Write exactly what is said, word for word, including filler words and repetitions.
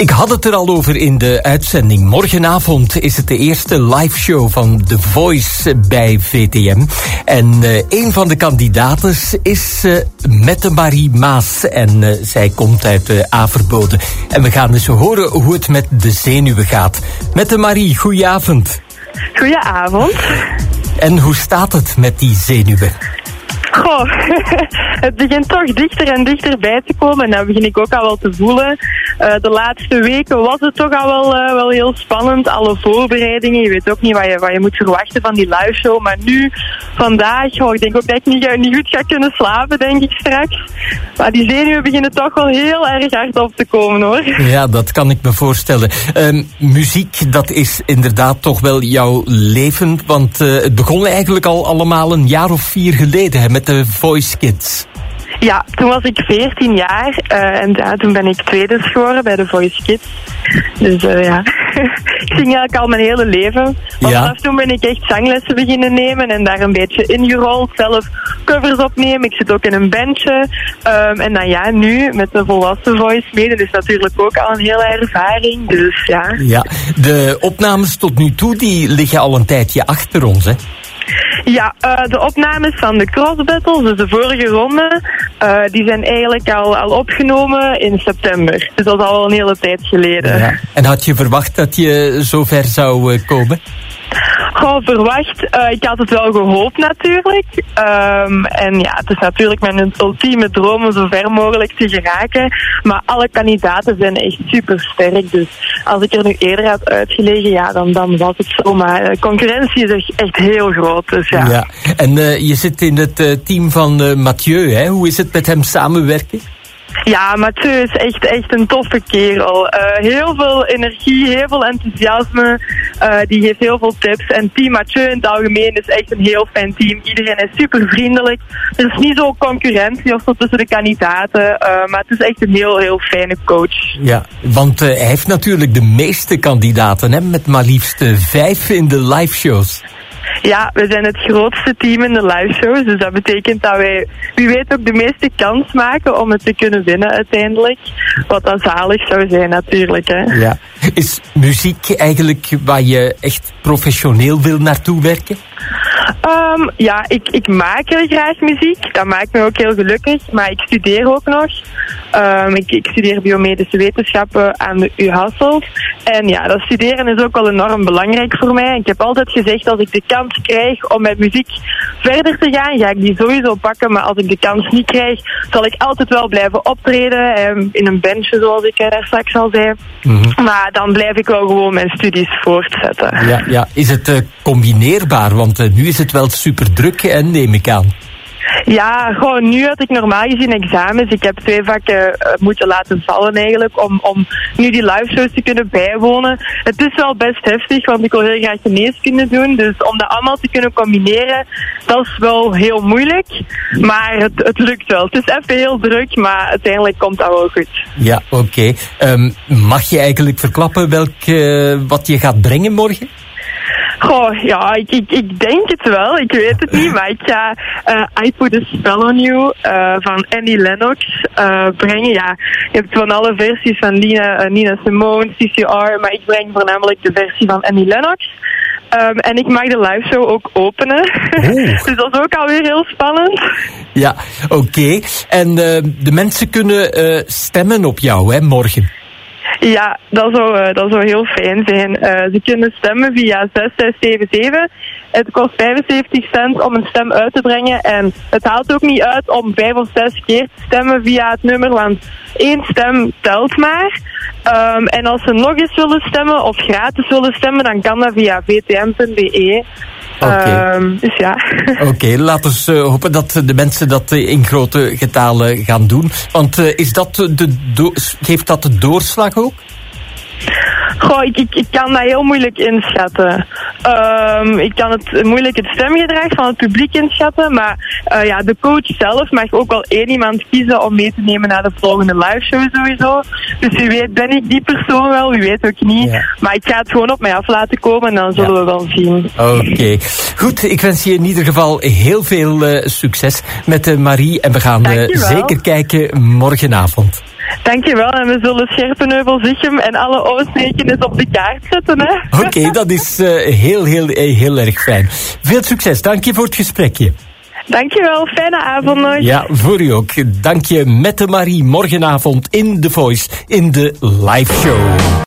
Ik had het er al over in de uitzending. Morgenavond is het de eerste live show van The Voice bij V T M. En uh, een van de kandidaten is uh, Mette Marie Maas. En uh, zij komt uit uh, Averboden. En we gaan eens horen hoe het met de zenuwen gaat. Mette Marie, goedenavond. Goedenavond. En hoe staat het met die zenuwen? Goh, het begint toch dichter en dichterbij te komen en dat begin ik ook al wel te voelen. Uh, de laatste weken was het toch al wel, uh, wel heel spannend, alle voorbereidingen. Je weet ook niet wat je, wat je moet verwachten van die live show, maar nu, vandaag, oh, ik denk ook dat ik niet, niet goed ga kunnen slapen, denk ik straks. Maar die zenuwen beginnen toch wel heel erg hard op te komen, hoor. Ja, dat kan ik me voorstellen. Um, muziek, dat is inderdaad toch wel jouw leven, want uh, het begon eigenlijk al allemaal een jaar of vier geleden, hè, met de Voice Kids. Ja, toen was ik veertien jaar uh, en ja, toen ben ik tweede geworden bij de Voice Kids. Dus uh, ja, ik zing eigenlijk al mijn hele leven. Maar ja. Vanaf toen ben ik echt zanglessen beginnen nemen en daar een beetje ingerold, zelf covers opnemen. Ik zit ook in een bandje. Um, en dan ja, nu met de volwassen voice mede, dus natuurlijk ook al een hele ervaring. Dus ja. Ja, de opnames tot nu toe, die liggen al een tijdje achter ons, hè? Ja, uh, de opnames van de cross battles, dus de vorige ronde, uh, die zijn eigenlijk al, al opgenomen in september. Dus dat is al een hele tijd geleden. Ja. En had je verwacht dat je zover zou uh, komen? Gewoon verwacht. Uh, ik had het wel gehoopt natuurlijk. Um, en ja, het is natuurlijk mijn ultieme droom om zo ver mogelijk te geraken. Maar alle kandidaten zijn echt super sterk. Dus als ik er nu eerder had uitgelegen, ja, dan, dan was het zo. Maar de concurrentie is echt, echt heel groot. Dus ja. Ja. En uh, je zit in het uh, team van uh, Mathieu, hè? Hoe is het met hem samenwerken? Ja, Mathieu is echt, echt een toffe kerel. Uh, heel veel energie, heel veel enthousiasme. Uh, die geeft heel veel tips. En team Mathieu in het algemeen is echt een heel fijn team. Iedereen is super vriendelijk. Er is niet zo concurrentie of zo tussen de kandidaten. Uh, maar het is echt een heel, heel fijne coach. Ja, want uh, hij heeft natuurlijk de meeste kandidaten, hè? Met maar liefst uh, vijf in de live shows. Ja, we zijn het grootste team in de live shows. Dus dat betekent dat wij, wie weet, ook de meeste kans maken om het te kunnen winnen uiteindelijk. Wat dan zalig zou zijn natuurlijk, hè. Ja. Is muziek eigenlijk waar je echt professioneel wil naartoe werken? Um, ja, ik, ik maak heel graag muziek. Dat maakt me ook heel gelukkig. Maar ik studeer ook nog. Um, ik, ik studeer biomedische wetenschappen aan de U Hasselt. En ja, dat studeren is ook wel enorm belangrijk voor mij. Ik heb altijd gezegd, als ik de kans krijg om met muziek verder te gaan, ga ik die sowieso pakken. Maar als ik de kans niet krijg, zal ik altijd wel blijven optreden. Um, in een bandje, zoals ik daar straks al zei. Mm-hmm. Maar dan blijf ik wel gewoon mijn studies voortzetten. Ja, ja. Is het uh, combineerbaar? Want uh, nu is het wel super druk, hè, neem ik aan. Ja, gewoon nu had ik normaal gezien examens. Ik heb twee vakken uh, moeten laten vallen eigenlijk, om, om nu die live shows te kunnen bijwonen. Het is wel best heftig, want ik wil heel graag geneeskunde doen. Dus om dat allemaal te kunnen combineren, dat is wel heel moeilijk. Maar het, het lukt wel. Het is even heel druk, maar uiteindelijk komt dat wel goed. Ja, oké. Okay. Um, mag je eigenlijk verklappen welk, uh, wat je gaat brengen morgen? Goh, ja, ik, ik, ik denk het wel. Ik weet het niet, maar ik ga uh, I Put a Spell on You uh, van Annie Lennox uh, brengen. Ja, je hebt van alle versies van Nina, uh, Nina Simone, C C R, maar ik breng voornamelijk de versie van Annie Lennox. Um, en ik mag de live show ook openen. Dus dat is ook alweer heel spannend. Ja, oké. Okay. En uh, de mensen kunnen uh, stemmen op jou, hè, morgen? Ja, dat zou, uh, dat zou heel fijn zijn. Uh, ze kunnen stemmen via zes zes zeven zeven. Het kost vijfenzeventig cent om een stem uit te brengen. En het haalt ook niet uit om vijf of zes keer te stemmen via het nummer. Want één stem telt maar. Um, en als ze nog eens willen stemmen of gratis willen stemmen, dan kan dat via v t m punt b e. Oké, okay. um, dus ja. Oké, okay, laten we uh, hopen dat de mensen dat uh, in grote getalen gaan doen. Want uh, is dat de do- geeft dat de doorslag ook? Goh, ik, ik, ik kan dat heel moeilijk inschatten. Um, ik kan het moeilijk het stemgedrag van het publiek inschatten, maar uh, ja, de coach zelf mag ook wel één iemand kiezen om mee te nemen naar de volgende live show sowieso. Dus wie weet ben ik die persoon wel, wie weet ook niet. Ja. Maar ik ga het gewoon op mij af laten komen en dan zullen ja. we wel zien. Oké, okay. Goed. Ik wens je in ieder geval heel veel uh, succes met uh, Marie en we gaan uh, zeker kijken morgenavond. Dankjewel, en we zullen Scherpenheuvel, Zichem en alle Ooststreken eens op de kaart zetten, hè. Oké, okay, dat is uh, heel, heel, heel erg fijn. Veel succes, dank je voor het gesprekje. Dankjewel, fijne avond nog. Ja, voor u ook. Dank je, Mette Marie, morgenavond in The Voice, in de live show.